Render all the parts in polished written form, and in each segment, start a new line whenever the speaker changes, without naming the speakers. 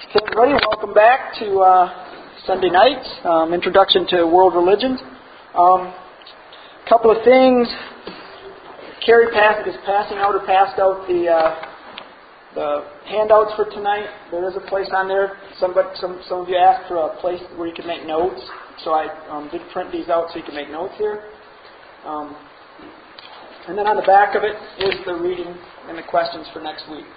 Hey everybody, welcome back to Sunday night, Introduction to World Religions. Couple of things. Carrie is passing out or passed out the handouts for tonight. There is a place on there. Some of you asked for a place where you can make notes, so I did print these out so you can make notes here. And then on the back of it is the reading and the questions for next week.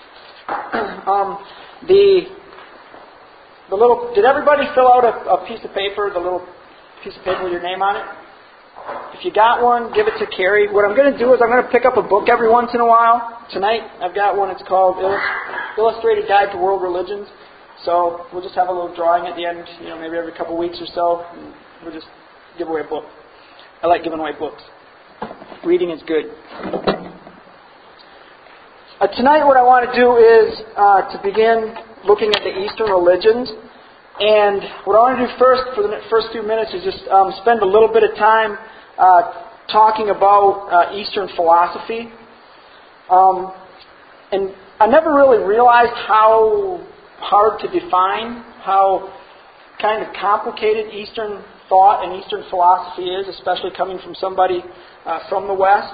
Did everybody fill out a piece of paper, the little piece of paper with your name on it? If you got one, give it to Carrie. What I'm going to do is I'm going to pick up a book every once in a while. Tonight I've got one. It's called Illustrated Guide to World Religions. So we'll just have a little drawing at the end, maybe every couple weeks or so. And we'll just give away a book. I like giving away books. Reading is good. Tonight what I want to do is to begin looking at the Eastern religions. And what I want to do first, for the first few minutes, is just spend a little bit of time talking about Eastern philosophy. And I never really realized how hard to define, how kind of complicated Eastern thought and Eastern philosophy is, especially coming from somebody from the West.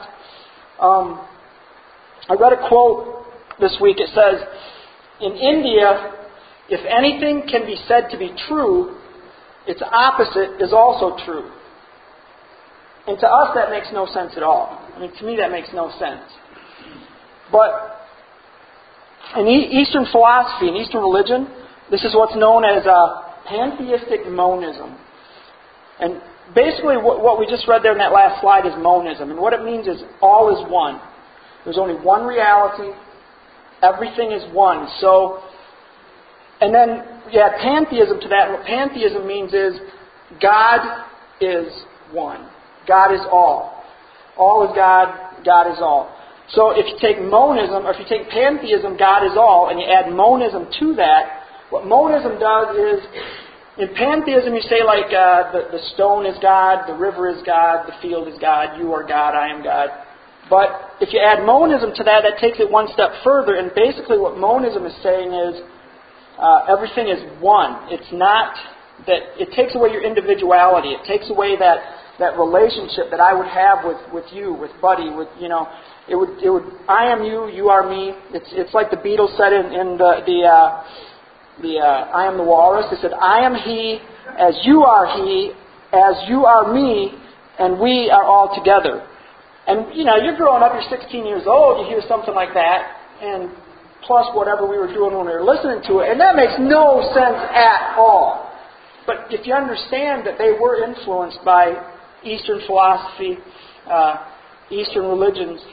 I read a quote this week. It says, "In India, if anything can be said to be true, its opposite is also true." And to us, that makes no sense at all. To me, that makes no sense. But in Eastern philosophy, in Eastern religion, this is what's known as pantheistic monism. And basically, what we just read there in that last slide is monism. And what it means is all is one. There's only one reality. Everything is one. So, and then you add pantheism to that. And what pantheism means is God is one. God is all. All is God. God is all. So if you take monism, or if you take pantheism, God is all, and you add monism to that, what monism does is, in pantheism you say like the stone is God, the river is God, the field is God, you are God, I am God. But if you add monism to that, that takes it one step further, and basically what monism is saying is everything is one. It's not that it takes away your individuality. It takes away that relationship that I would have with you, with Buddy, with it would I am you, you are me. It's like the Beatles said in the I Am the Walrus. They said, "I am he, as you are he, as you are me, and we are all together." And you're growing up, you're 16 years old, you hear something like that, and plus whatever we were doing when we were listening to it, and that makes no sense at all. But if you understand that they were influenced by Eastern philosophy, Eastern religions,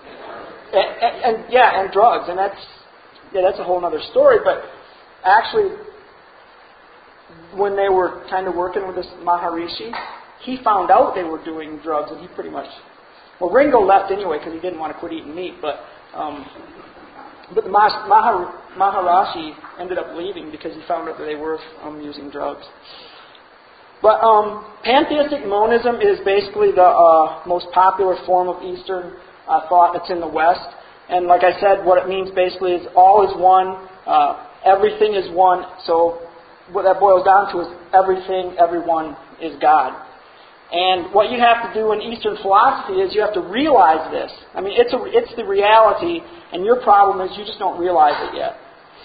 and drugs, and that's a whole other story. But actually, when they were kind of working with this Maharishi, he found out they were doing drugs, and he pretty much, well, Ringo left anyway because he didn't want to quit eating meat, but the Maharishi ended up leaving because he found out that they were using drugs. But pantheistic monism is basically the most popular form of Eastern thought that's in the West. And like I said, what it means basically is all is one, everything is one. So what that boils down to is everything, everyone is God. And what you have to do in Eastern philosophy is you have to realize this. It's the reality, and your problem is you just don't realize it yet.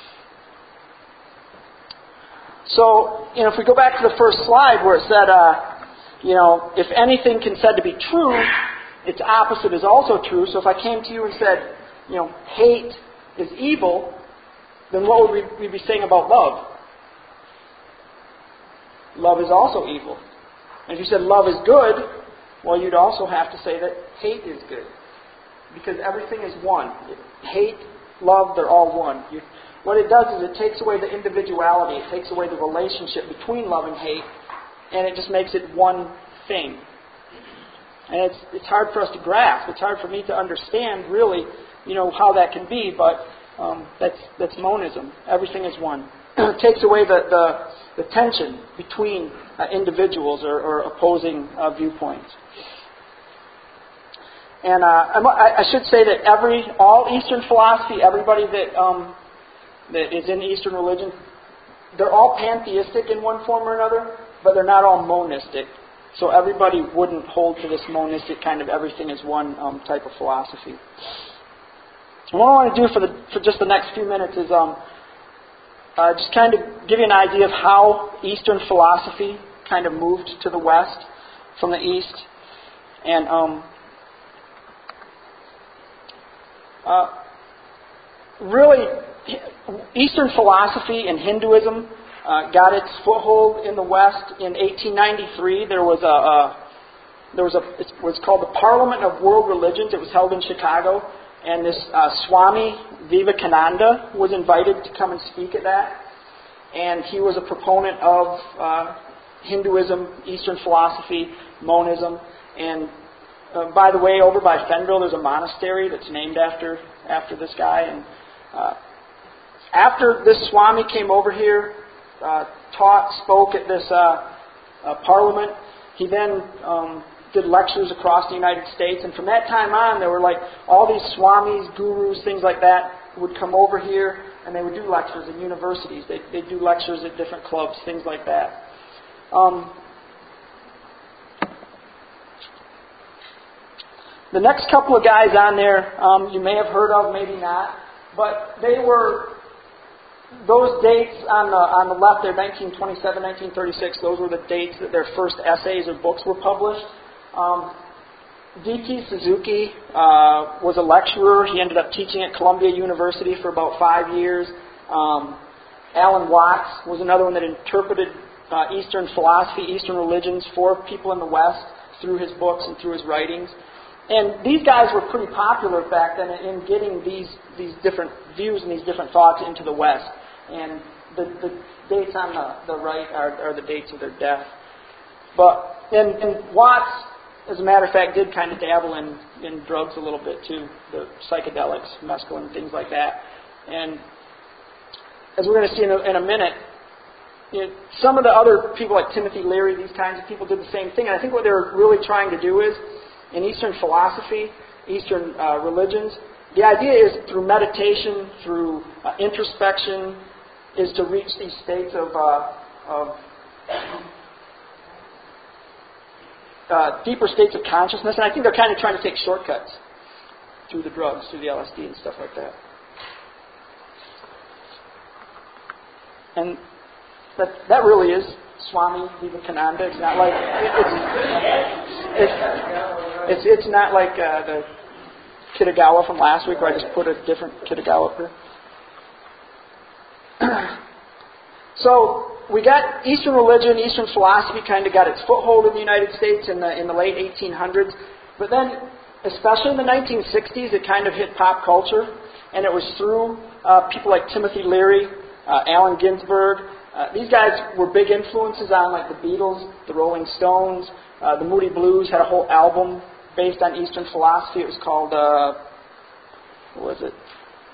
So, if we go back to the first slide where it said, if anything can said to be true, its opposite is also true. So if I came to you and said, hate is evil, then what would we be saying about love? Love is also evil. And if you said love is good, well, you'd also have to say that hate is good. Because everything is one. Hate, love, they're all one. What it does is it takes away the individuality. It takes away the relationship between love and hate. And it just makes it one thing. And it's hard for us to grasp. It's hard for me to understand, really, how that can be. But that's monism. Everything is one. It takes away the tension between individuals or opposing viewpoints. And I should say that all Eastern philosophy, everybody that is in Eastern religion, they're all pantheistic in one form or another, but they're not all monistic. So everybody wouldn't hold to this monistic kind of everything is one type of philosophy. And what I want to do for just the next few minutes is just kind of give you an idea of how Eastern philosophy kind of moved to the West from the East. And really, Eastern philosophy and Hinduism got its foothold in the West in 1893. There was it was called the Parliament of World Religions. It was held in Chicago, and this Swami Vivekananda was invited to come and speak at that. And he was a proponent of Hinduism, Eastern philosophy, monism, and by the way, over by Fenville, there's a monastery that's named after this guy. And after this Swami came over here, spoke at this parliament, he then did lectures across the United States. And from that time on, there were like all these Swamis, gurus, things like that would come over here, and they would do lectures in universities. They'd do lectures at different clubs, things like that. The next couple of guys on there, you may have heard of, maybe not, but they were, those dates on the left there, 1927, 1936, those were the dates that their first essays or books were published. D.T. Suzuki was a lecturer. He ended up teaching at Columbia University for about 5 years. Alan Watts was another one that interpreted Eastern philosophy, Eastern religions for people in the West through his books and through his writings. And these guys were pretty popular back then in getting these different views and these different thoughts into the West. And the dates on the right are the dates of their death. But and Watts, as a matter of fact, did kind of dabble in drugs a little bit too, the psychedelics, mescaline, things like that. And as we're going to see in a minute, some of the other people like Timothy Leary, these kinds of people did the same thing. And I think what they were really trying to do is, in Eastern philosophy, Eastern religions, the idea is through meditation, through introspection, is to reach these states of deeper states of consciousness. And I think they're kind of trying to take shortcuts through the drugs, through the LSD and stuff like that. And that really is Swami Vivekananda. It's not like it's not like the Kitagawa from last week, where I just put a different Kitagawa up here. So we got Eastern religion, Eastern philosophy kind of got its foothold in the United States in the late 1800s. But then, especially in the 1960s, it kind of hit pop culture, and it was through people like Timothy Leary, Allen Ginsberg. These guys were big influences on like the Beatles, the Rolling Stones, the Moody Blues had a whole album based on Eastern philosophy. It was called, what was it?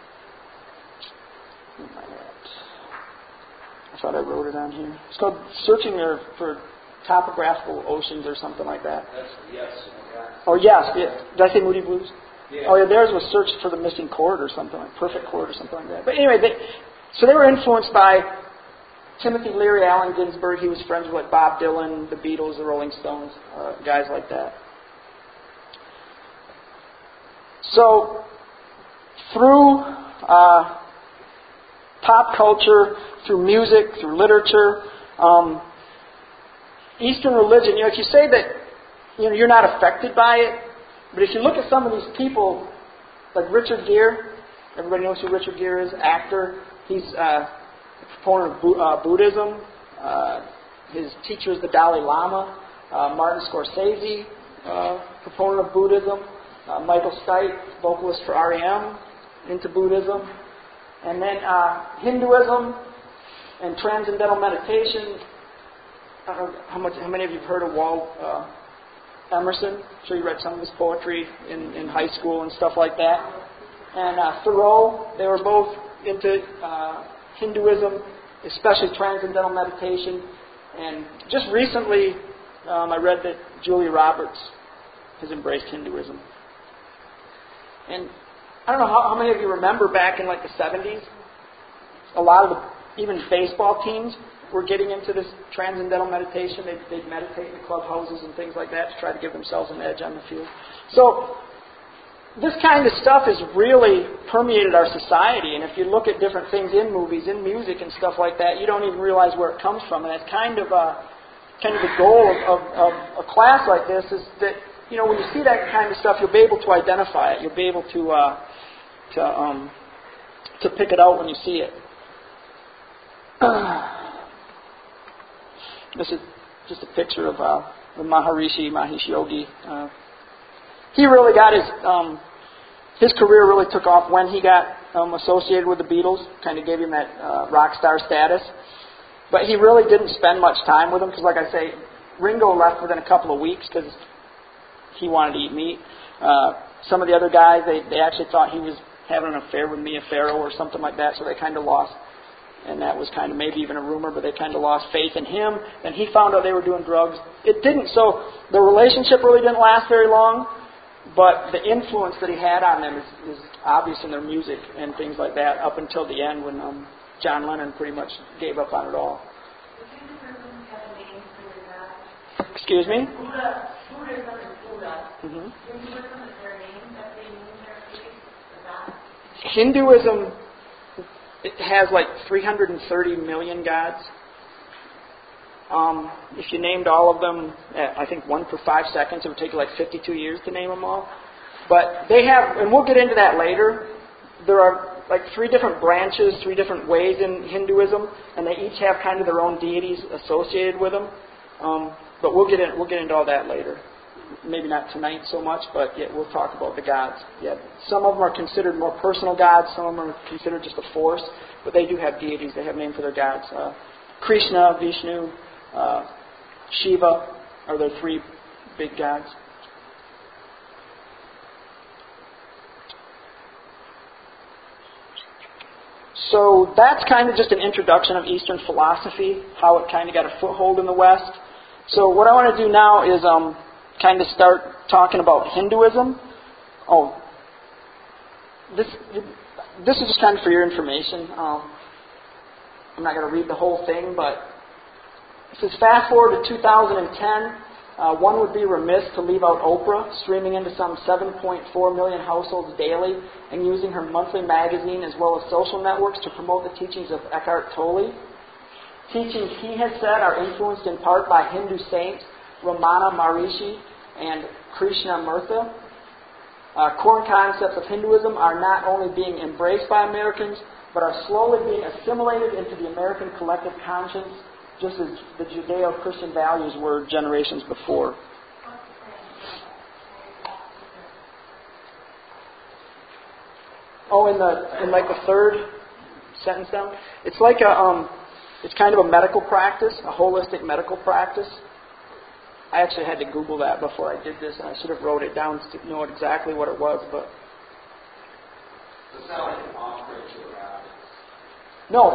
I thought I wrote it on here. It's called Searching for Topographical Oceans or something like that.
Yes.
Oh, yes. Did I say Moody Blues?
Yeah.
Oh, yeah, theirs was Search for the Missing Chord or something like Perfect Chord or something like that. But anyway, so they were influenced by Timothy Leary, Allen Ginsberg. He was friends with like Bob Dylan, the Beatles, the Rolling Stones, guys like that. So through pop culture, through music, through literature, Eastern religion, if you say that you're not affected by it, but if you look at some of these people, like Richard Gere, everybody knows who Richard Gere is, actor. He's a proponent of Buddhism. His teacher is the Dalai Lama. Martin Scorsese, proponent of Buddhism. Michael Stipe, vocalist for R.E.M., into Buddhism. And then Hinduism and transcendental meditation. I don't know how many of you have heard of Walt Emerson? I'm sure you read some of his poetry in high school and stuff like that. And Thoreau, they were both into Hinduism, especially transcendental meditation. And just recently, I read that Julia Roberts has embraced Hinduism. And I don't know how many of you remember back in like the 70s, a lot of even baseball teams were getting into this transcendental meditation. They'd meditate in the clubhouses and things like that to try to give themselves an edge on the field. So this kind of stuff has really permeated our society, and if you look at different things in movies, in music and stuff like that, you don't even realize where it comes from. And it's kind of the goal of a class like this is that, when you see that kind of stuff, you'll be able to identify it. You'll be able to pick it out when you see it. This is just a picture of the Maharishi Mahesh Yogi. He really got his career really took off when he got associated with the Beatles, kind of gave him that rock star status. But he really didn't spend much time with them because, like I say, Ringo left within a couple of weeks because he wanted to eat meat. Some of the other guys, they actually thought he was having an affair with Mia Farrow or something like that, so they kind of lost, and that was kind of maybe even a rumor, but they kind of lost faith in him. And he found out they were doing drugs. It didn't, so the relationship really didn't last very long. But the influence that he had on them is obvious in their music and things like that up until the end when John Lennon pretty much gave up on it all. Excuse me?
Buddhism and Buddha.
Mm-hmm.
Hinduism, is there a name that they name their deities for that?
Hinduism, it has like 330 million gods. If you named all of them, I think one per 5 seconds, it would take you like 52 years to name them all. But they have, and we'll get into that later, there are like 3 different branches, 3 different ways in Hinduism, and they each have kind of their own deities associated with them. But we'll get into all that later. Maybe not tonight so much, but yeah, we'll talk about the gods. Yeah, some of them are considered more personal gods, some of them are considered just a force, but they do have deities. They have names for their gods. Krishna, Vishnu, Shiva are their 3 big gods. So that's kind of just an introduction of Eastern philosophy, how it kind of got a foothold in the West. So what I want to do now is kind of start talking about Hinduism. Oh, this is just kind of for your information. I'm not going to read the whole thing, but it says, fast forward to 2010, one would be remiss to leave out Oprah, streaming into some 7.4 million households daily and using her monthly magazine as well as social networks to promote the teachings of Eckhart Tolle. Teachings, he has said, are influenced in part by Hindu saints Ramana Maharishi and Krishnamurti. Core concepts of Hinduism are not only being embraced by Americans, but are slowly being assimilated into the American collective conscience, just as the Judeo-Christian values were generations before. Oh, in like the third sentence down, it's like it's kind of a medical practice, a holistic medical practice. I actually had to Google that before I did this, and I should have wrote it down to know exactly what it was, but.
It's not like an offering to a god.
No,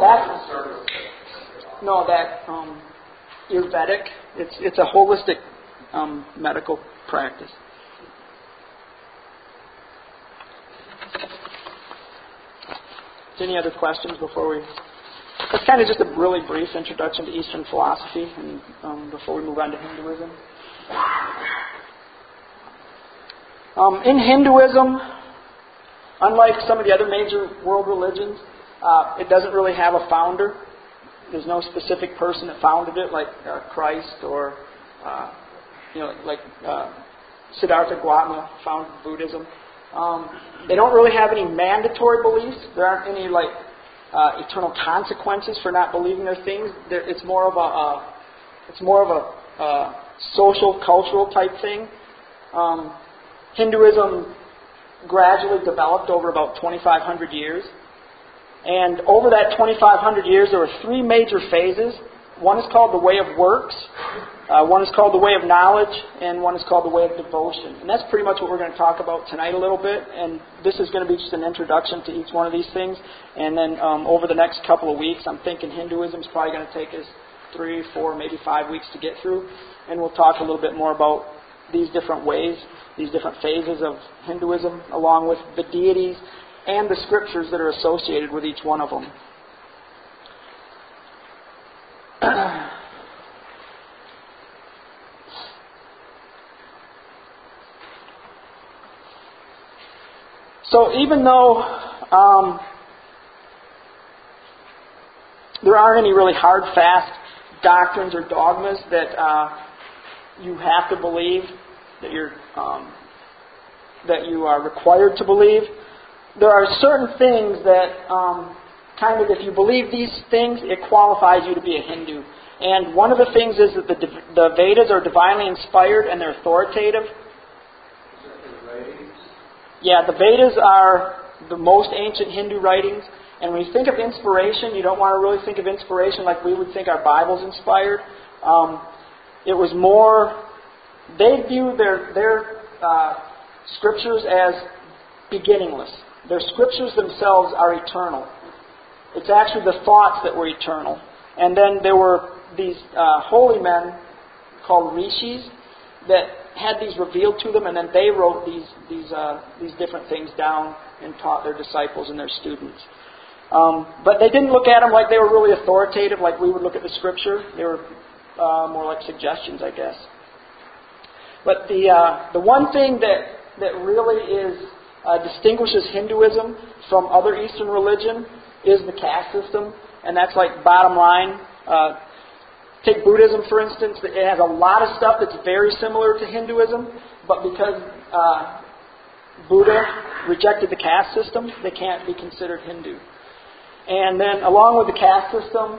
that Ayurvedic. It's a holistic medical practice. Any other questions before we? That's kind of just a really brief introduction to Eastern philosophy, and before we move on to Hinduism. In Hinduism, unlike some of the other major world religions, it doesn't really have a founder. There's no specific person that founded it, like Christ or like Siddhartha Gautama founded Buddhism. They don't really have any mandatory beliefs. There aren't any eternal consequences for not believing their things. It's more of a social, cultural type thing. Hinduism gradually developed over about 2,500 years. And over that 2,500 years, there were 3 major phases. One is called the way of works, one is called the way of knowledge, and one is called the way of devotion. And that's pretty much what we're going to talk about tonight a little bit. And this is going to be just an introduction to each one of these things. And then over the next couple of weeks, I'm thinking Hinduism is probably going to take us 3, 4, maybe 5 weeks to get through. And we'll talk a little bit more about these different ways, these different phases of Hinduism, along with the deities and the scriptures that are associated with each one of them. So even though there aren't any really hard, fast doctrines or dogmas that you have to believe, that you are required to believe, there are certain things that if you believe these things, it qualifies you to be a Hindu. And one of the things is that the Vedas are divinely inspired and they're authoritative. Yeah, the Vedas are the most ancient Hindu writings. And when you think of inspiration, you don't want to really think of inspiration like we would think our Bible's inspired. It was more, they view their scriptures as beginningless. Their scriptures themselves are eternal. It's actually the thoughts that were eternal. And then there were these holy men called rishis that had these revealed to them, and then they wrote these different things down and taught their disciples and their students. But they didn't look at them like they were really authoritative, like we would look at the Scripture. They were more like suggestions, I guess. But the one thing that really distinguishes Hinduism from other Eastern religion is the caste system, and that's like bottom line. Take Buddhism, for instance. It has a lot of stuff that's very similar to Hinduism, but because Buddha rejected the caste system, they can't be considered Hindu. And then along with the caste system,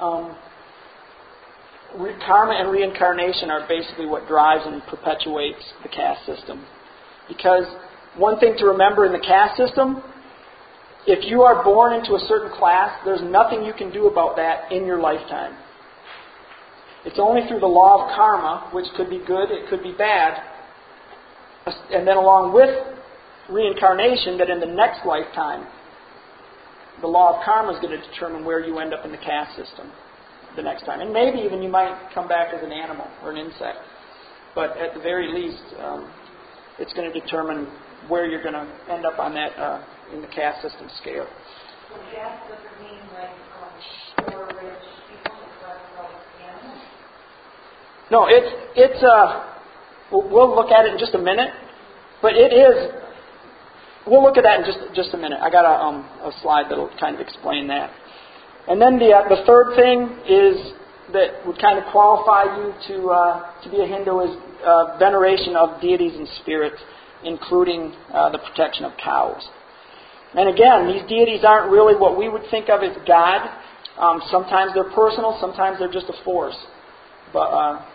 karma and reincarnation are basically what drives and perpetuates the caste system. Because one thing to remember in the caste system, if you are born into a certain class, there's nothing you can do about that in your lifetime. It's only through the law of karma, which could be good, it could be bad, and then along with reincarnation, that in the next lifetime, the law of karma is going to determine where you end up in the caste system the next time. And maybe even you might come back as an animal or an insect. But at the very least, it's going to determine where you're going to end up on that in the caste system scale.
So caste doesn't mean like poor, rich people as well as animals?
No, it's we'll look at it in just a minute, but it is. We'll look at that in just a minute. I got a slide that will kind of explain that. And then the third thing is that would kind of qualify you to be a Hindu is veneration of deities and spirits, including the protection of cows. And again, these deities aren't really what we would think of as God. Sometimes they're personal, sometimes they're just a force. But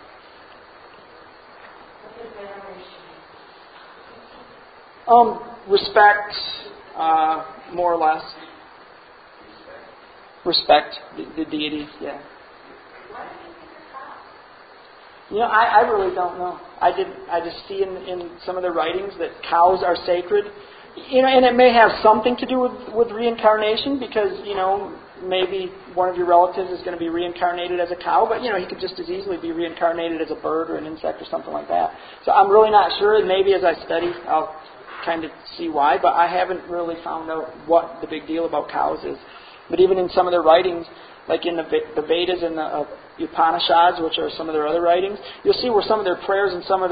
respect, more or less. Respect the deities, yeah. You know, I really don't know. I just see in some of the writings that cows are sacred. You know, and it may have something to do with reincarnation because, you know, maybe one of your relatives is going to be reincarnated as a cow, but, you know, he could just as easily be reincarnated as a bird or an insect or something like that. So I'm really not sure. Maybe as I study, I'll kind of see why, but I haven't really found out what the big deal about cows is. But even in some of their writings, like in the Vedas and the Upanishads, which are some of their other writings, you'll see where some of their prayers and some of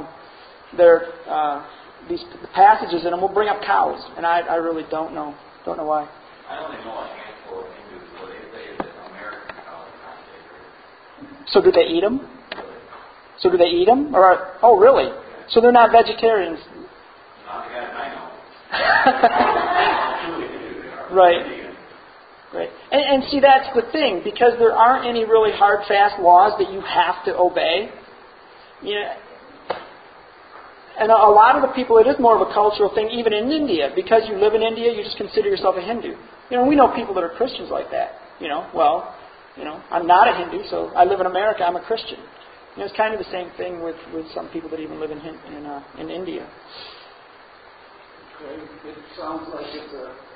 these passages in them will bring up cows, and I really don't know why.
I only know a handful of Hindus where they say that American cows are not sacred.
So do they eat them? Oh, really? So they're not vegetarians?
Not the guys I know.
Right. Right. And see, that's the thing, because there aren't any really hard, fast laws that you have to obey. You know, and a lot of the people, it is more of a cultural thing, even in India. Because you live in India, you just consider yourself a Hindu. You know, we know people that are Christians like that. You know, I'm not a Hindu, so I live in America, I'm a Christian. You know, it's kind of the same thing with some people that even live in India.
Okay. It sounds like it's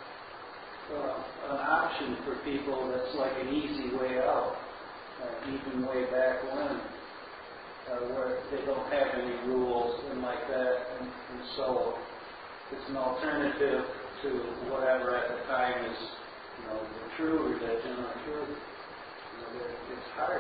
an option for people that's like an easy way out, even way back when, where they don't have any rules and like that, and so it's an alternative to whatever at the time is, you know, the true religion or true It's hard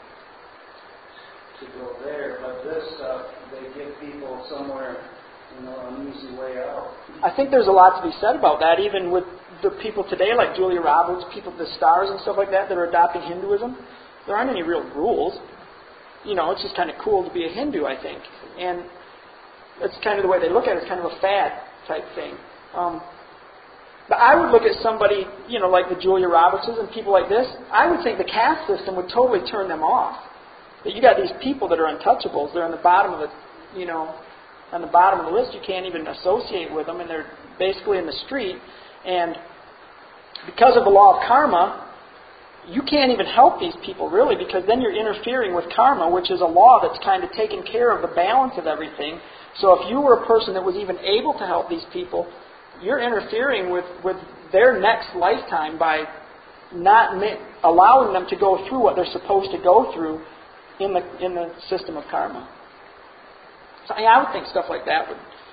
to go there, but this stuff, they give people somewhere, an easy way out.
I think there's a lot to be said about that, even with the people today, like Julia Roberts, people, the stars and stuff like that are adopting Hinduism. There aren't any real rules. It's just kind of cool to be a Hindu, I think. And that's kind of the way they look at it. It's kind of a fad type thing. But I would look at somebody, like the Julia Robertses and people like this, I would think the caste system would totally turn them off. That you got these people that are untouchables. They're on the bottom of the, on the bottom of the list. You can't even associate with them, and they're basically in the street. And because of the law of karma, you can't even help these people, really, because then you're interfering with karma, which is a law that's kind of taking care of the balance of everything. So if you were a person that was even able to help these people, you're interfering with their next lifetime by not allowing them to go through what they're supposed to go through in the system of karma. So I would think stuff like that would.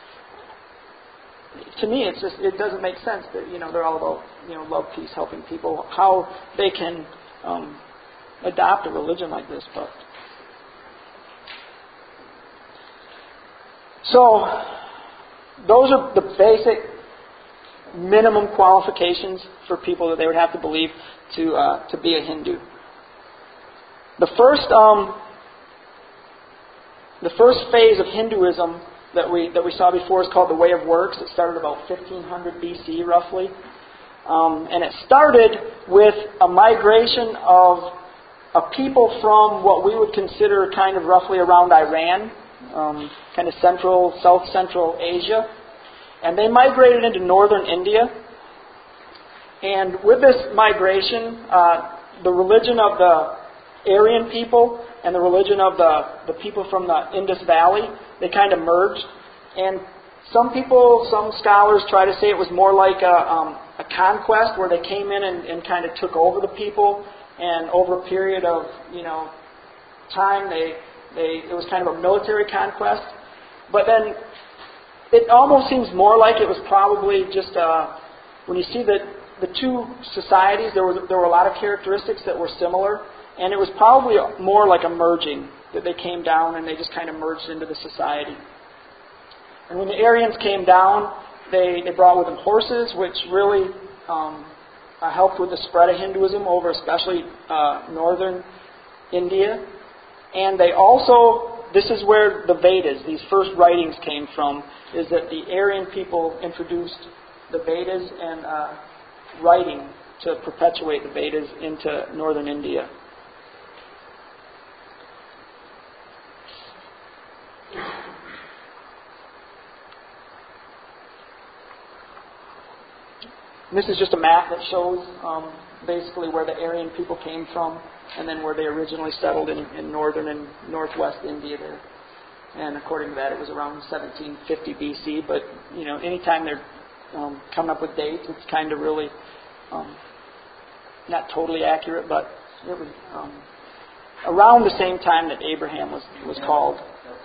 To me, it doesn't make sense that they're all about love, peace, helping people. How they can adopt a religion like this, but so those are the basic minimum qualifications for people that they would have to believe to be a Hindu. The first phase of Hinduism that we saw before is called the Way of Works. It started about 1500 BC, roughly. And it started with a migration of a people from what we would consider kind of roughly around Iran, kind of South Central Asia. And they migrated into northern India. And with this migration, the religion of the Aryan people and the religion of the people from the Indus Valley, they kind of merged. And some scholars try to say it was more like a conquest where they came in and kind of took over the people, and over a period of time it was kind of a military conquest. But then it almost seems more like it was probably just when you see the two societies, there were a lot of characteristics that were similar. And it was probably more like a merging, that they came down and they just kind of merged into the society. And when the Aryans came down, they brought with them horses, which really helped with the spread of Hinduism over especially northern India. And they also, this is where the Vedas, these first writings came from, is that the Aryan people introduced the Vedas and writing to perpetuate the Vedas into northern India. This is just a map that shows basically where the Aryan people came from, and then where they originally settled in northern and northwest India there. And according to that, it was around 1750 BC. But anytime they're coming up with dates, it's kind of really not totally accurate, but it was around the same time that Abraham was called.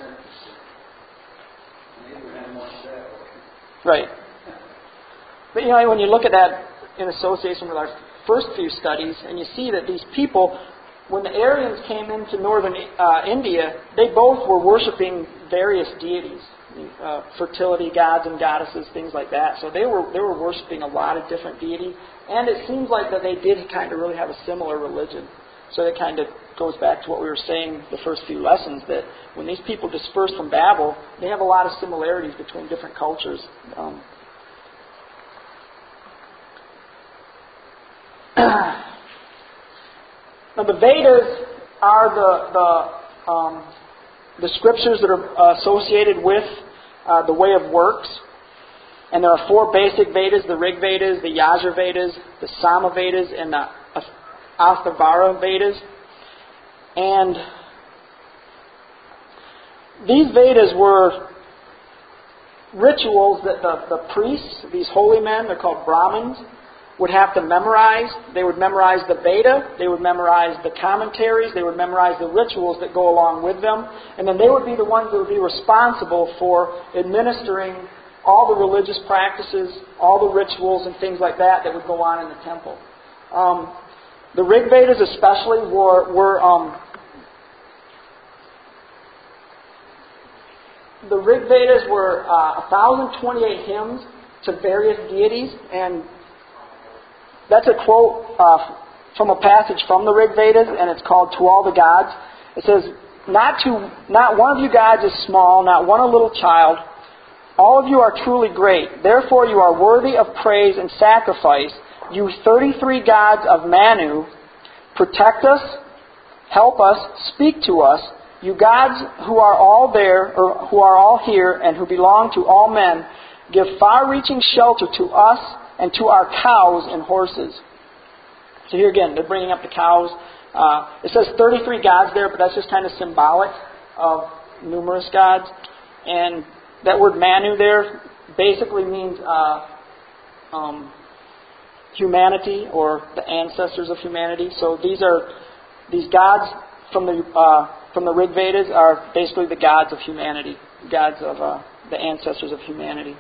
Abraham wants that.
Right. But when you look at that in association with our first few studies, and you see that these people, when the Aryans came into northern India, they both were worshiping various deities, fertility gods and goddesses, things like that. So they were worshiping a lot of different deities, and it seems like that they did kind of really have a similar religion. So it kind of goes back to what we were saying the first few lessons, that when these people dispersed from Babel, they have a lot of similarities between different cultures. Now the Vedas are the scriptures that are associated with the Way of Works, and there are four basic Vedas: the Rig Vedas, the Yajur Vedas, the Sama Vedas, and the Atharvaveda Vedas. And these Vedas were rituals that the priests, these holy men, they're called Brahmins, would have to memorize. They would memorize the Veda, they would memorize the commentaries, they would memorize the rituals that go along with them, and then they would be the ones that would be responsible for administering all the religious practices, all the rituals and things like that would go on in the temple. The Rig Vedas especially the Rig Vedas were 1,028 hymns to various deities, and that's a quote from a passage from the Rig Vedas, and it's called "To All the Gods." It says, "Not one of you gods is small, not one a little child. All of you are truly great. Therefore you are worthy of praise and sacrifice. You 33 gods of Manu, protect us, help us, speak to us. You gods who are all there, or who are all here, and who belong to all men, give far-reaching shelter to us and to our cows and horses." So here again, they're bringing up the cows. It says 33 gods there, but that's just kind of symbolic of numerous gods. And that word Manu there basically means humanity, or the ancestors of humanity. So these gods from the Rig Vedas are basically the gods of humanity, gods of the ancestors of humanity.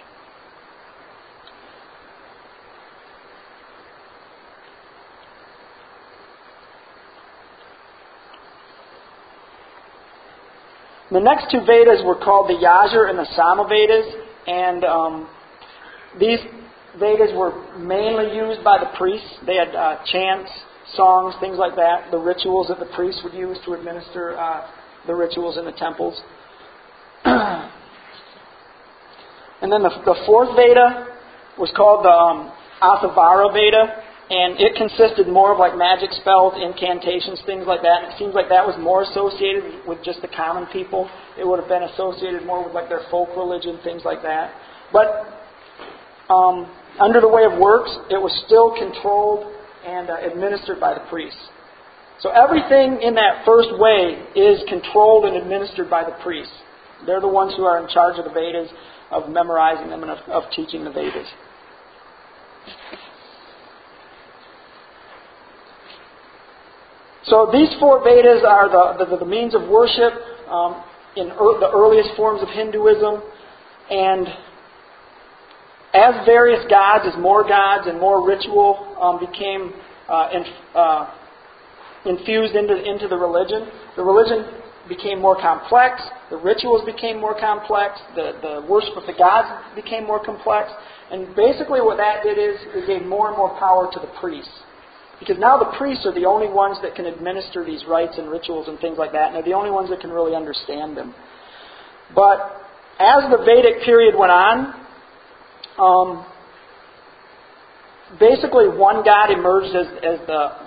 The next two Vedas were called the Yajur and the Sama Vedas, and these Vedas were mainly used by the priests. They had chants, songs, things like that, the rituals that the priests would use to administer the rituals in the temples. And then the fourth Veda was called the Athavara Veda, and it consisted more of like magic spells, incantations, things like that. And it seems like that was more associated with just the common people. It would have been associated more with like their folk religion, things like that. But under the way of works, it was still controlled and administered by the priests. So everything in that first way is controlled and administered by the priests. They're the ones who are in charge of the Vedas, of memorizing them and of teaching the Vedas. So these four Vedas are the means of worship in the earliest forms of Hinduism. And as various gods, as more gods and more ritual became infused into the religion became more complex, the rituals became more complex, the worship of the gods became more complex, and basically what that did is it gave more and more power to the priests. Because now the priests are the only ones that can administer these rites and rituals and things like that, and they're the only ones that can really understand them. But as the Vedic period went on, basically one god emerged as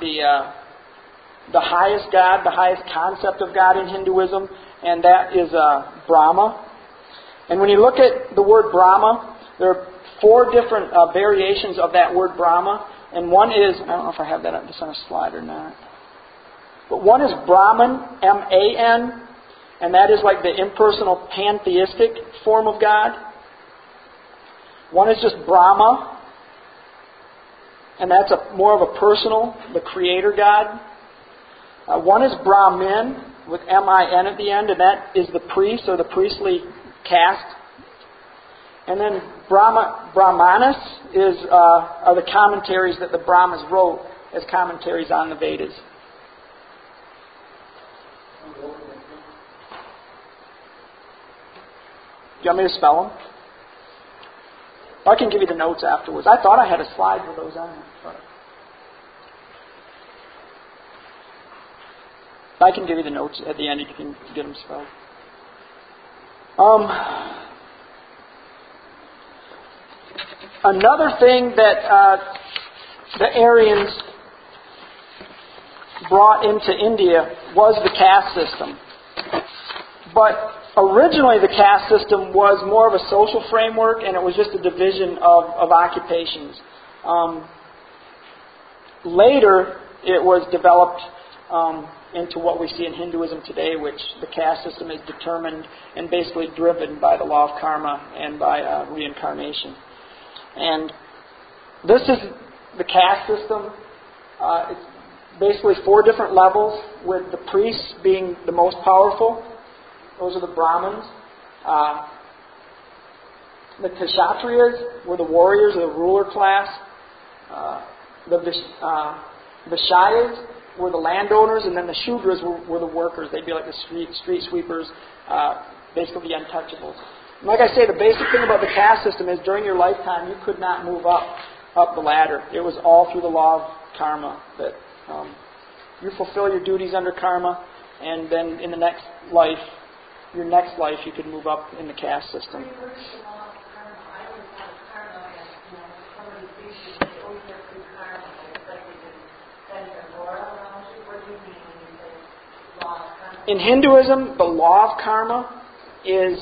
the highest god, the highest concept of God in Hinduism, and that is Brahma. And when you look at the word Brahma, there are four different variations of that word Brahma. And one is, I don't know if I have that up just on a slide or not, but one is Brahman, M-A-N, and that is like the impersonal pantheistic form of God. One is just Brahma, and that's more of a personal, the creator God. One is Brahmin, with M-I-N at the end, and that is the priest, or the priestly caste. And then Brahmanas are the commentaries that the Brahmas wrote as commentaries on the Vedas. Do you want me to spell them? I can give you the notes afterwards. I thought I had a slide with those on it. I can give you the notes at the end if you can get them spelled. Another thing that the Aryans brought into India was the caste system. But originally the caste system was more of a social framework, and it was just a division of occupations. Later it was developed into what we see in Hinduism today, which the caste system is determined and basically driven by the law of karma and by reincarnation. And this is the caste system. It's basically four different levels, with the priests being the most powerful. Those are the Brahmins. The Kshatriyas were the warriors, or the ruler class. The The Kshatriyas were the landowners, and then the Shudras were the workers. They'd be like the street sweepers, basically the untouchables. And like I say, the basic thing about the caste system is during your lifetime you could not move up the ladder. It was all through the law of karma that you fulfill your duties under karma, and then in the next life, your next life, you could move up in the caste system. In Hinduism, the law of karma is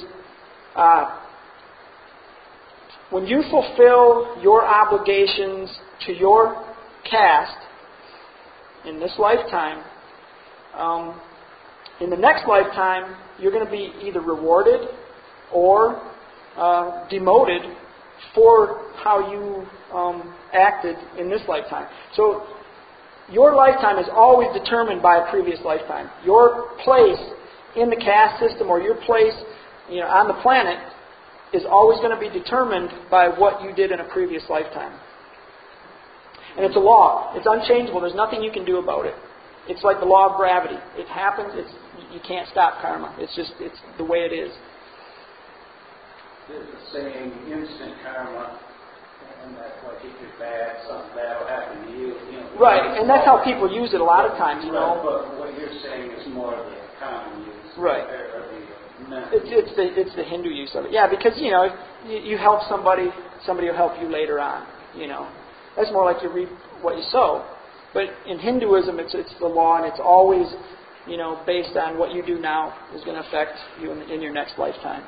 when you fulfill your obligations to your caste in this lifetime, in the next lifetime, you're going to be either rewarded or demoted for how you acted in this lifetime. So your lifetime is always determined by a previous lifetime. Your place in the caste system or your place on the planet is always going to be determined by what you did in a previous lifetime. And it's a law. It's unchangeable. There's nothing you can do about it. It's like the law of gravity. It happens. You can't stop karma. It's the way it is.
There's a saying, instant karma, and that's like if you're bad, something bad will happen to you.
Right, and that's how people use it a lot of times,
Right, but what you're saying is more of the common use.
Right. It's the Hindu use of it. Yeah, because you help somebody will help you later on. That's more like you reap what you sow. But in Hinduism, it's the law, and it's always based on what you do now is going to affect you in your next lifetime.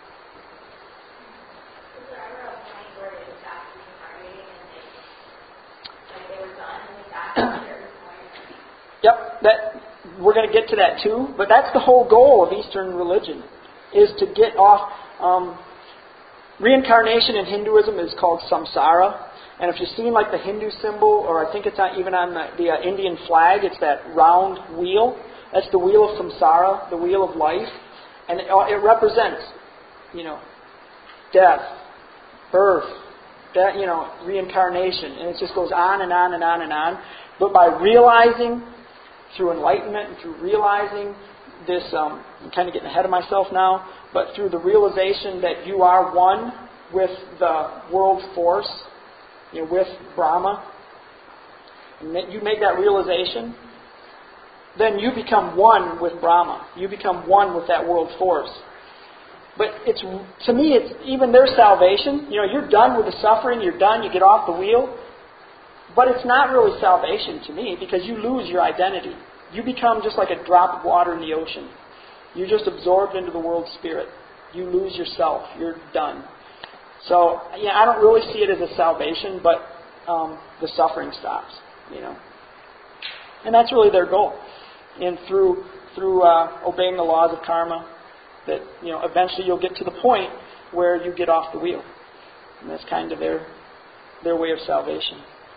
Yep, we're going to get to that too, but that's the whole goal of Eastern religion, is to get off. Reincarnation in Hinduism is called samsara, and if you've seen like the Hindu symbol, or I think it's even on the Indian flag, it's that round wheel. That's the wheel of samsara, the wheel of life, and it represents, death, birth, reincarnation, and it just goes on and on and on and on. But by realizing, through enlightenment and through realizing this, I'm kind of getting ahead of myself now, but through the realization that you are one with the world force, with Brahma, and that you make that realization, then you become one with Brahma. You become one with that world force. But to me, it's even their salvation. You're done with the suffering, you're done, you get off the wheel. But it's not really salvation to me, because you lose your identity. You become just like a drop of water in the ocean. You're just absorbed into the world spirit. You lose yourself. You're done. So, I don't really see it as a salvation, but the suffering stops, And that's really their goal. And through obeying the laws of karma, that, eventually you'll get to the point where you get off the wheel. And that's kind of their way of salvation.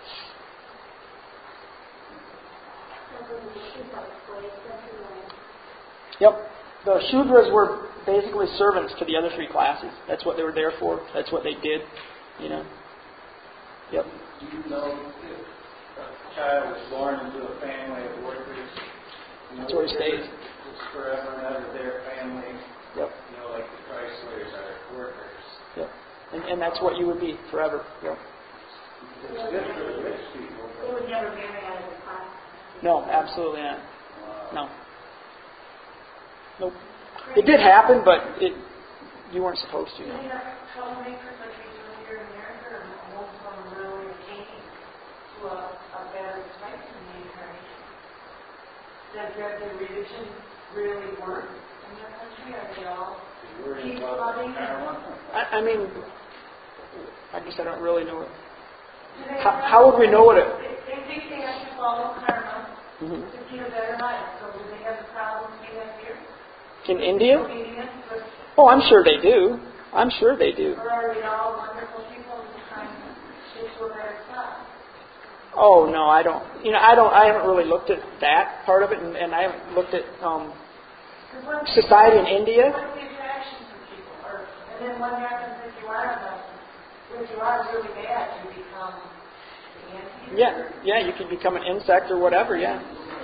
Yep. The Shudras were basically servants to the other three classes. That's what they were there for. That's what they did. Yep.
Do you know if a child was born into a family of workers?
That's where he stays.
It's forever and ever their family.
Yep.
Like the Chryslers are workers.
Yep. And that's what you would be forever. Yep.
It's good for the rich people.
They would never marry out of the class.
No, absolutely not. No. Nope. It did happen, but you weren't supposed to.
Do they have troublemakers like we do here in America, or most of them really attaining to a better place in the incarnation? Does the religion really work in their country? Are they all peace-loving?
I guess I don't really know it. How would we know what it...
They think they have to follow karma to feel better life. So do they have a problem seeing that here?
In India? Oh, I'm sure they do. I'm sure they do.
Or are we all wonderful people trying to get to a better spot?
Oh no, I don't. I haven't really looked at that part of it, and I haven't looked at society in India.
What's the attraction for people? And then what happens if you are really bad? You become the
Yeah, you could become an insect or whatever, yeah.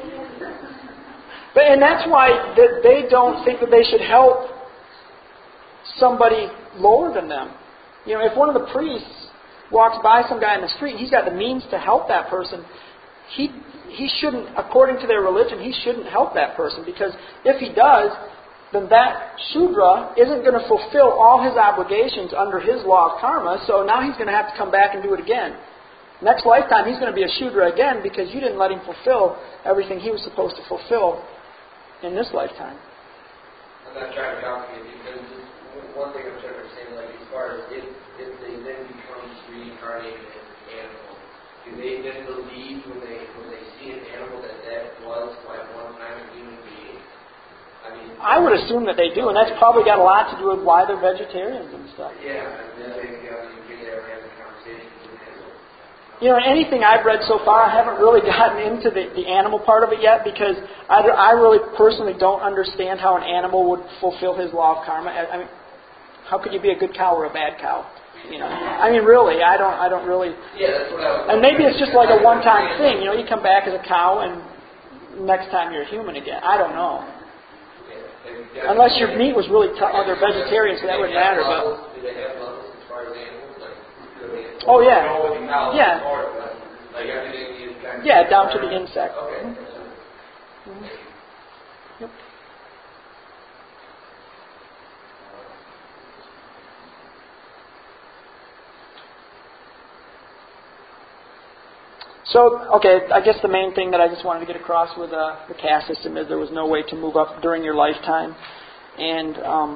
And that's why they don't think that they should help somebody lower than them. If one of the priests walks by some guy in the street, he's got the means to help that person, he shouldn't, according to their religion, he shouldn't help that person, because if he does, then that Shudra isn't going to fulfill all his obligations under his law of karma, so now he's going to have to come back and do it again. Next lifetime, he's going to be a Shudra again because you didn't let him fulfill everything he was supposed to fulfill in this lifetime.
I'm not trying to dominate you, because one thing I'm trying to understand, like as far as if they then become reincarnated as an animal, do they then believe when they see an animal that was at one time a human being?
I would assume that they do, and that's probably got a lot to do with why they're vegetarians and stuff.
Yeah, and then they get there and have a conversation with an animal.
Anything I've read so far, I haven't really gotten into the animal part of it yet, because I really personally don't understand how an animal would fulfill his law of karma. I mean, how could you be a good cow or a bad cow? Really, I don't really.
Yeah, that's what I was.
And maybe it's just like a one-time thing. You come back as a cow, and next time you're a human again. I don't know. Unless your meat was really tough. Oh, they're vegetarians, so that wouldn't matter. But
do they have levels as far as animals?
oh yeah, yeah,
like everything is kind of
yeah, down to the insect.
Okay.
Mm-hmm. Yep. So, okay, I guess the main thing that I just wanted to get across with the caste system is there was no way to move up during your lifetime. And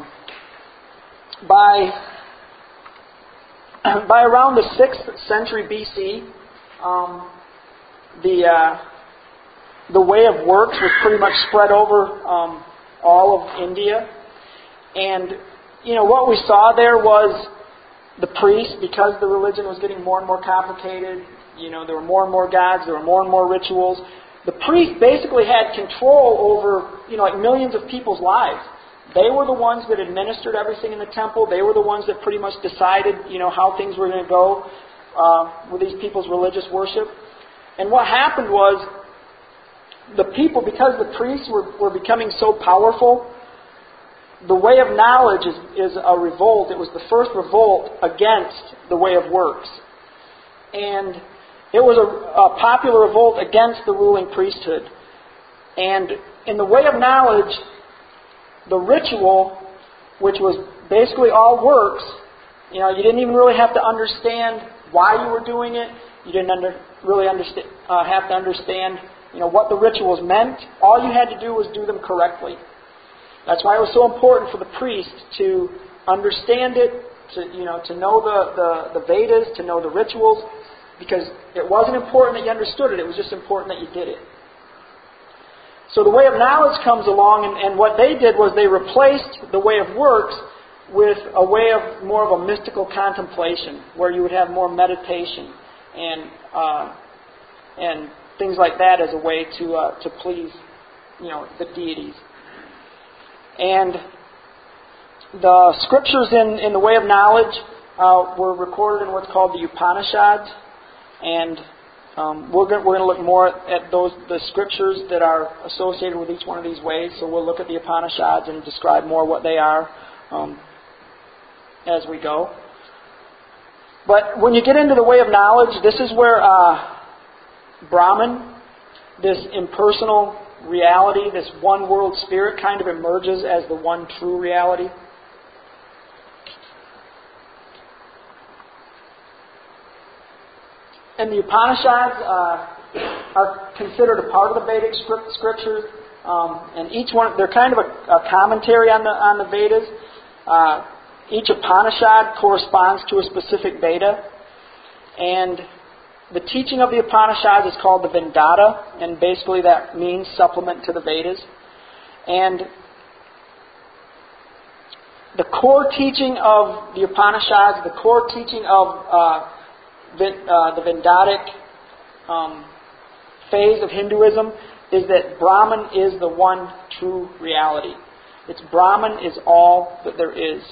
by around the 6th century BC, the way of works was pretty much spread over all of India. And, what we saw there was the priests, because the religion was getting more and more complicated, there were more and more gods, there were more and more rituals. The priests basically had control over, like millions of people's lives. They were the ones that administered everything in the temple. They were the ones that pretty much decided, how things were going to go with these people's religious worship. And what happened was, the people, because the priests were becoming so powerful, the way of knowledge is a revolt. It was the first revolt against the way of works. And it was a popular revolt against the ruling priesthood. And in the way of knowledge, the ritual, which was basically all works, you didn't even really have to understand why you were doing it. You didn't really have to understand, what the rituals meant. All you had to do was do them correctly. That's why it was so important for the priest to understand it, to know the Vedas, to know the rituals, because it wasn't important that you understood it, it was just important that you did it. So the way of knowledge comes along, and what they did was they replaced the way of works with a way of more of a mystical contemplation, where you would have more meditation and things like that as a way to please, the deities. And the scriptures in the way of knowledge were recorded in what's called the Upanishads, and we're going to look more at the scriptures that are associated with each one of these ways. So we'll look at the Upanishads and describe more what they are as we go. But when you get into the way of knowledge, this is where Brahman, this impersonal reality, this one world spirit, kind of emerges as the one true reality. And the Upanishads are considered a part of the Vedic scriptures, and each one, they're kind of a commentary on the Vedas. Each Upanishad corresponds to a specific Veda, and the teaching of the Upanishads is called the Vendata, and basically that means supplement to the Vedas. And the core teaching of the Upanishads, the core teaching of the Vendatic phase of Hinduism is that Brahman is the one true reality. It's Brahman is all that there is.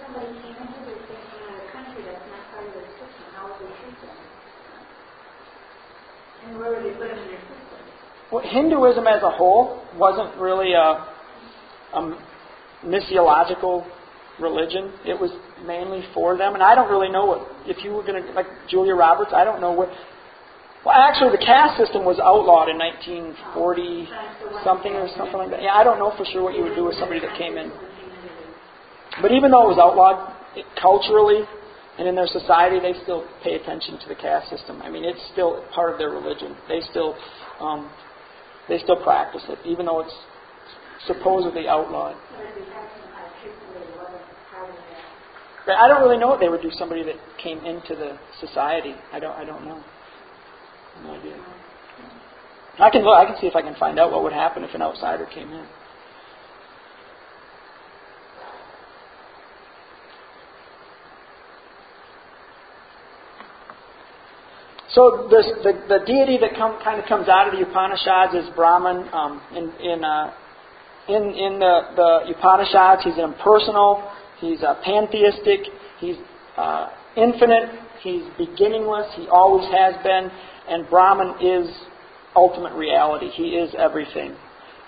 somebody came into this thing from another country that's not part of their system, how would they treat them? And where would they put them in their system?
Well, Hinduism as a whole wasn't really a missiological religion. It was mainly for them. And I don't really know what, if you were going to, like Julia Roberts, I don't know what. Well, actually, the caste system was outlawed in 1940 something or something like that. Yeah, I don't know for sure what you would do with somebody that came in. But even though it was outlawed culturally and in their society, they still pay attention to the caste system. I mean, it's still part of their religion. They still practice it, even though it's supposedly outlawed. But I don't really know what they would do to somebody that came into the society. I don't know. No idea. I can look. I can see if I can find out what would happen if an outsider came in. So the deity that kind of comes out of the Upanishads is Brahman. In the Upanishads, he's impersonal. He's pantheistic. He's infinite. He's beginningless. He always has been. And Brahman is ultimate reality. He is everything.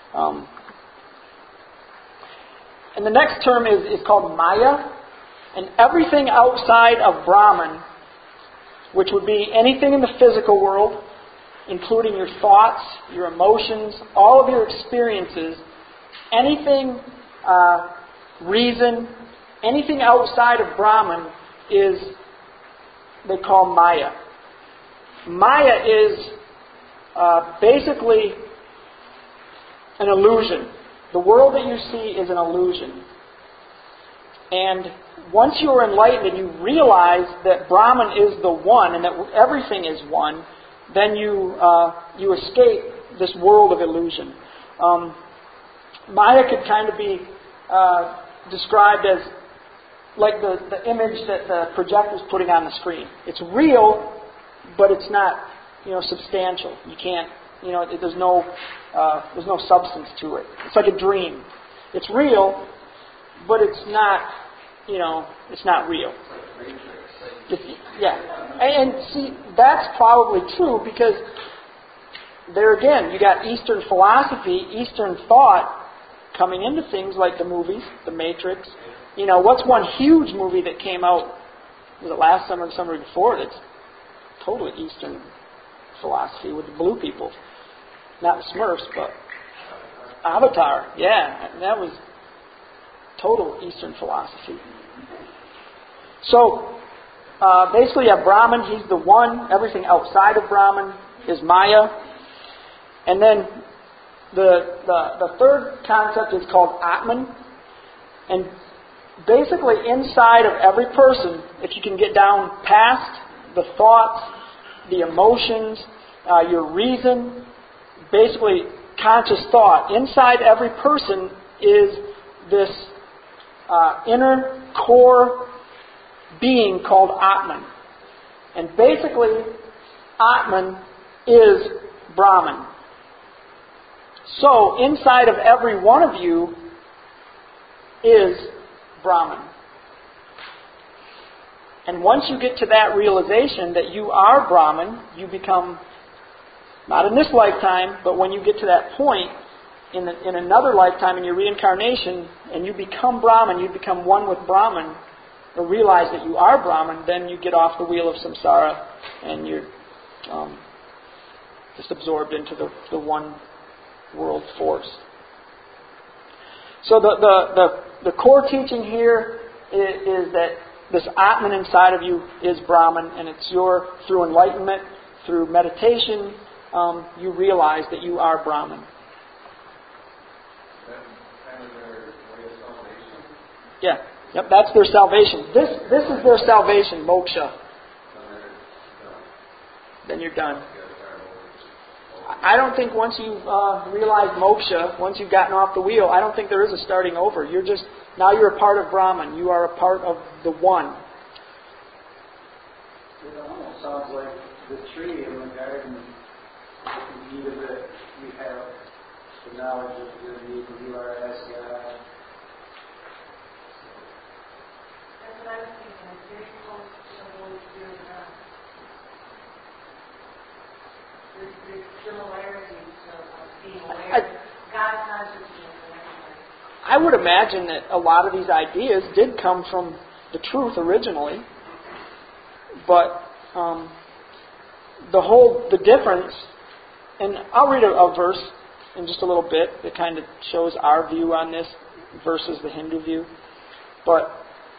And the next term is called Maya. And everything outside of Brahman, which would be anything in the physical world, including your thoughts, your emotions, all of your experiences, anything, reason, anything outside of Brahman is, they call Maya. Maya is basically an illusion. The world that you see is an illusion. And once you are enlightened and you realize that Brahman is the one and that everything is one, then you escape this world of illusion. Maya could kind of be described as like the image that the projector is putting on the screen. It's real, but it's not, substantial. You can't, there's no substance to it. It's like a dream. It's real, but it's not, it's not real. Yeah. And see, that's probably true because there again, you got Eastern philosophy, Eastern thought coming into things like the movies, The Matrix. What's one huge movie that came out, was it last summer or the summer before, that's totally Eastern philosophy with the blue people. Not the Smurfs, but Avatar. Yeah, that was total Eastern philosophy. So, basically you have Brahman, he's the one. Everything outside of Brahman is Maya. And then the third concept is called Atman. And basically inside of every person, if you can get down past the thoughts, the emotions, your reason, basically conscious thought, inside every person is this inner core being called Atman. And basically, Atman is Brahman. So, inside of every one of you is Brahman. And once you get to that realization that you are Brahman, you become, not in this lifetime, but when you get to that point, in another lifetime in your reincarnation, and you become Brahman, you become one with Brahman, or realize that you are Brahman, then you get off the wheel of samsara, and you're just absorbed into the one world force. So the core teaching here is that this Atman inside of you is Brahman, and it's through enlightenment, through meditation, you realize that you are Brahman.
That's kind of their way of salvation.
Yeah. Yep, that's their salvation. This is their salvation, moksha. Then you're done. I don't think once you've realized moksha, once you've gotten off the wheel, I don't think there is a starting over. Now you're a part of Brahman. You are a part of the one.
It almost sounds like the tree in the garden. If you eat of it, you have the knowledge of good and evil. You are as God.
very close to the Holy Spirit of God. There's similarities of being aware of God consciousness and everything.
I would imagine that a lot of these ideas did come from the truth originally, but the difference, and I'll read a verse in just a little bit that kind of shows our view on this versus the Hindu view. But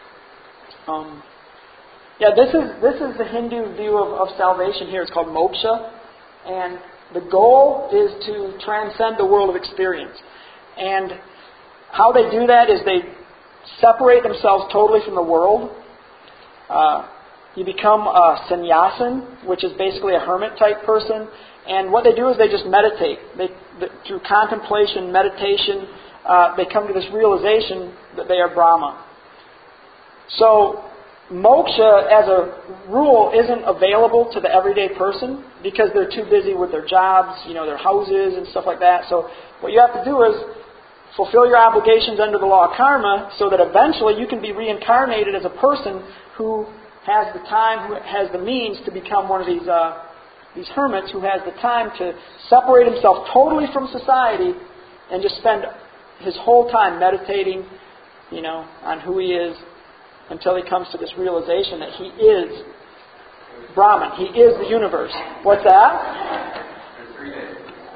this is the Hindu view of salvation here. It's called moksha, and the goal is to transcend the world of experience. And how they do that is they separate themselves totally from the world. You become a sannyasin, which is basically a hermit-type person. And what they do is they just meditate. Through contemplation, meditation, they come to this realization that they are Brahma. So, moksha, as a rule, isn't available to the everyday person because they're too busy with their jobs, their houses and stuff like that. So, what you have to do is fulfill your obligations under the law of karma so that eventually you can be reincarnated as a person who has the time, who has the means to become one of these hermits who has the time to separate himself totally from society and just spend his whole time meditating, on who he is until he comes to this realization that he is Brahman. He is the universe. What's that?
3 days.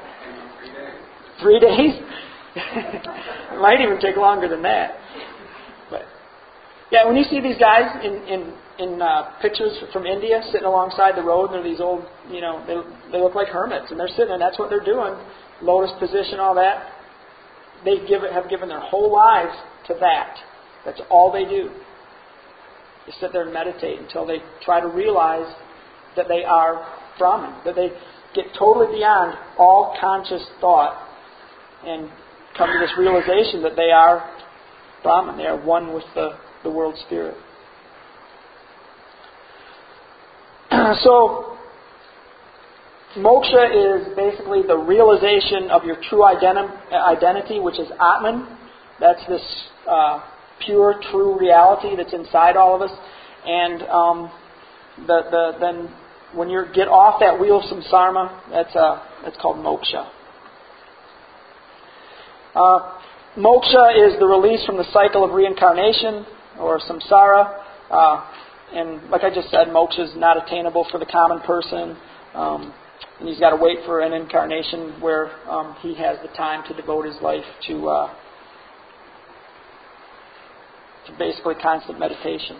3 days? It might even take longer than that. But yeah, when you see these guys in pictures from India sitting alongside the road, and they're these old, they look like hermits, and they're sitting there, and that's what they're doing, lotus position, all that. They have given their whole lives to that. That's all they do. They sit there and meditate until they try to realize that they are Brahman, that they get totally beyond all conscious thought and come to this realization that they are Brahman. They are one with the world spirit. So, moksha is basically the realization of your true identity, which is Atman. That's this pure, true reality that's inside all of us. And then when you get off that wheel of samsara, that's called moksha. Moksha is the release from the cycle of reincarnation, or samsara. And like I just said, moksha is not attainable for the common person. And he's got to wait for an incarnation where he has the time to devote his life to basically constant meditation.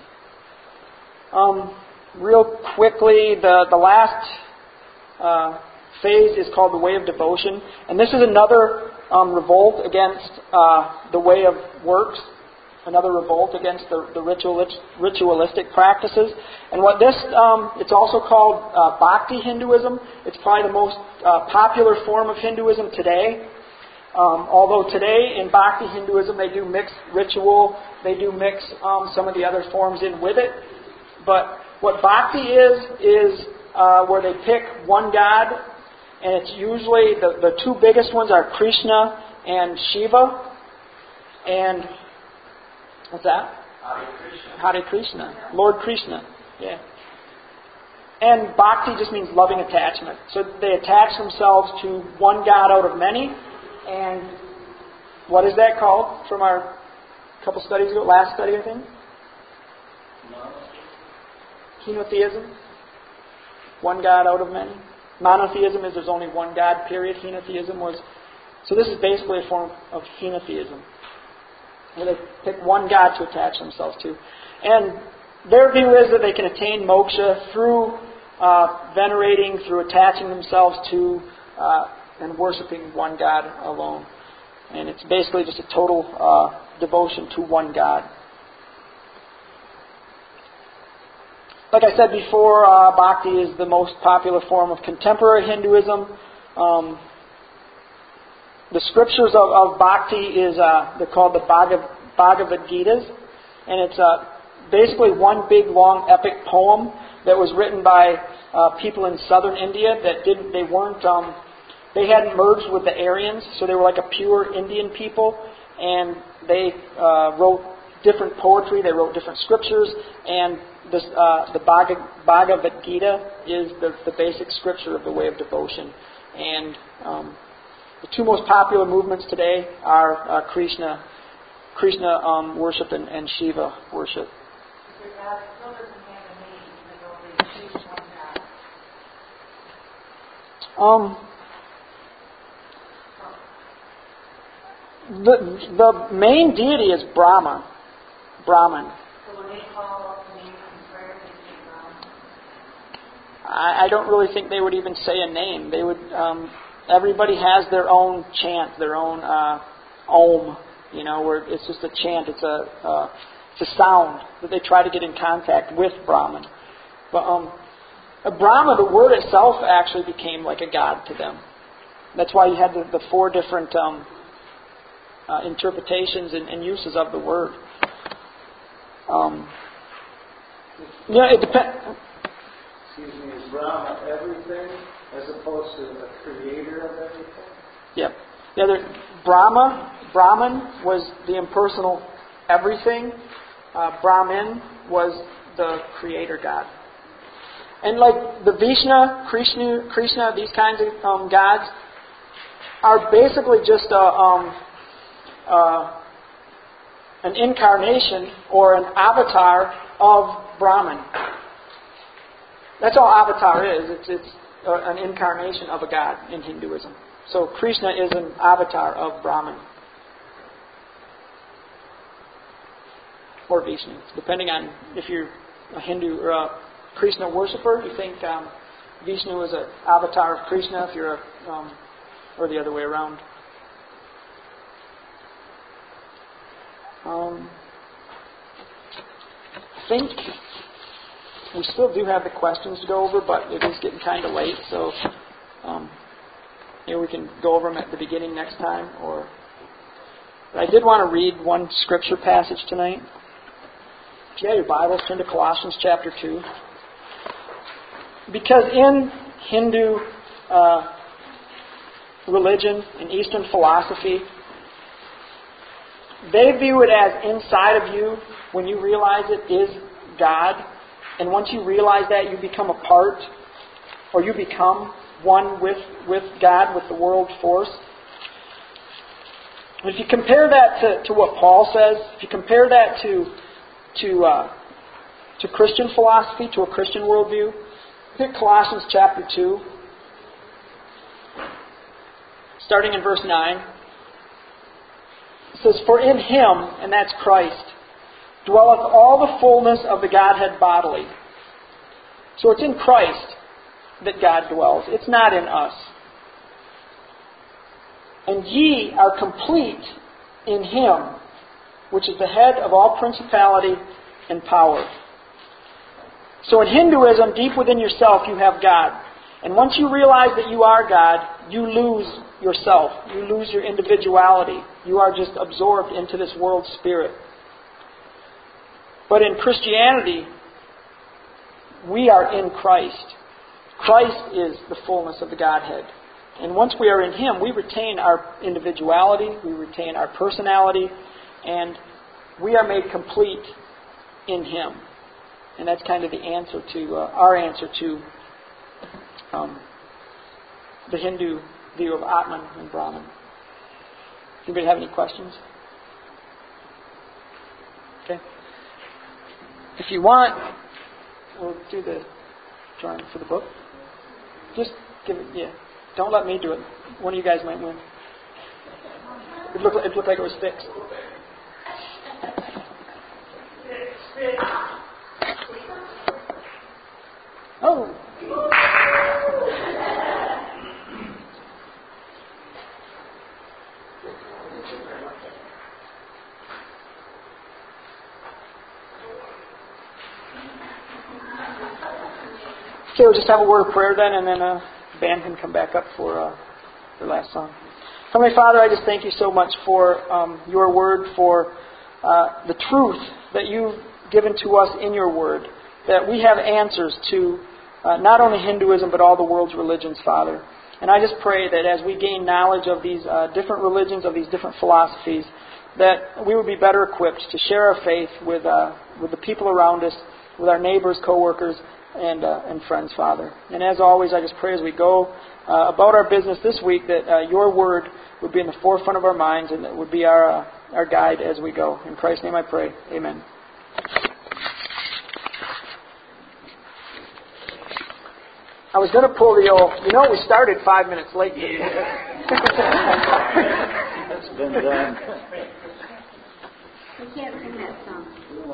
Real quickly, the last phase is called the way of devotion. And this is another revolt against the way of works, another revolt against the ritualistic practices. And what this, it's also called Bhakti Hinduism. It's probably the most popular form of Hinduism today. Although today in Bhakti Hinduism they do mix ritual, they do mix some of the other forms in with it. But what Bhakti is where they pick one god, and it's usually the two biggest ones are Krishna and Shiva. And what's that? Hare Krishna. Lord Krishna. Yeah. And Bhakti just means loving attachment. So they attach themselves to one god out of many. And what is that called from our couple studies ago? Last study, I think? Henotheism. One god out of many. Monotheism is there's only one god, period. Henotheism was... So this is basically a form of henotheism, where they pick one god to attach themselves to. And their view is that they can attain moksha through venerating, through attaching themselves to and worshiping one god alone. And it's basically just a total devotion to one god. Like I said before, Bhakti is the most popular form of contemporary Hinduism. The scriptures of Bhakti is they're called the Bhagavad Gitas, and it's basically one big long epic poem that was written by people in southern India they hadn't merged with the Aryans, so they were like a pure Indian people, and they wrote different poetry. They wrote different scriptures, and this, the Bhagavad Gita is the basic scripture of the way of devotion. And the two most popular movements today are Krishna worship and Shiva worship.
The God still doesn't have a name, even though they choose one God.
The main deity is Brahman.
So when they call up the name in prayer, they say Brahma.
I don't really think they would even say a name. They would. Everybody has their own chant, their own Om. Where it's just a chant. It's a sound that they try to get in contact with Brahman. But Brahma, the word itself, actually became like a god to them. That's why you had the four different interpretations and uses of the word. It depends.
Excuse me, is Brahma everything as opposed to the creator of everything?
Yep. Brahman was the impersonal everything. Brahmin was the creator God. And like the Vishnu, Krishna, these kinds of gods are basically just an incarnation or an avatar of Brahman. That's all avatar is. It's an incarnation of a god in Hinduism. So Krishna is an avatar of Brahman. Or Vishnu, depending on if you're a Hindu or a Krishna worshiper. You think Vishnu is an avatar of Krishna, if you're or the other way around. I think we still do have the questions to go over, but it is getting kind of late, so maybe we can go over them at the beginning next time. But I did want to read one scripture passage tonight. If you have your Bibles, turn to Colossians chapter 2. Because in Hindu religion and Eastern philosophy, they view it as inside of you, when you realize it, is God. And once you realize that, you become a part, or you become one with God, with the world force. If you compare that to what Paul says, if you compare that to Christian philosophy, to a Christian worldview, look at Colossians chapter 2, starting in verse 9. It says, "For in Him," and that's Christ, "dwelleth all the fullness of the Godhead bodily." So it's in Christ that God dwells. It's not in us. "And ye are complete in Him, which is the head of all principality and power." So in Hinduism, deep within yourself, you have God. And once you realize that you are God, you lose yourself. You lose your individuality. You are just absorbed into this world spirit. But in Christianity, we are in Christ. Christ is the fullness of the Godhead. And once we are in Him, we retain our individuality, we retain our personality, and we are made complete in Him. And that's kind of the answer to, our answer to the Hindu view of Atman and Brahman. Anybody have any questions? Okay. If you want, we'll do the drawing for the book. Just give it, yeah. Don't let me do it. One of you guys might win. It looked like it was fixed. Oh. Okay, we'll just have a word of prayer then, and then the band can come back up for the last song. Heavenly Father, I just thank you so much for your word, for the truth that you've given to us in your word, that we have answers to not only Hinduism but all the world's religions, Father. And I just pray that as we gain knowledge of these different religions, of these different philosophies, that we would be better equipped to share our faith with the people around us, with our neighbors, co-workers, and friends, Father. And as always, I just pray as we go about our business this week that your word would be in the forefront of our minds and that would be our guide as we go. In Christ's name I pray. Amen. I was going to pull the old, we started 5 minutes late.
That's been done.
We can't sing that song.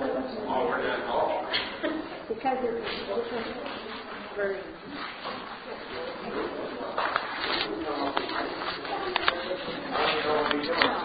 Because it's a different version.